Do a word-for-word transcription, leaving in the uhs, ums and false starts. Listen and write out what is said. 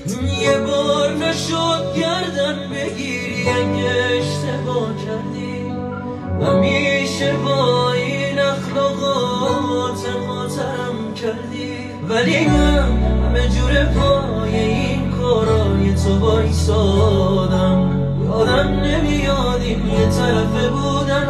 یه بار نشد گردن بگیری اگه اشتباه کردی همیشه با این اخلاقات خاطرم کردی، ولی من همه جور پای این کارای تو بایستادم. یادم نمیاد این یه طرفه بودم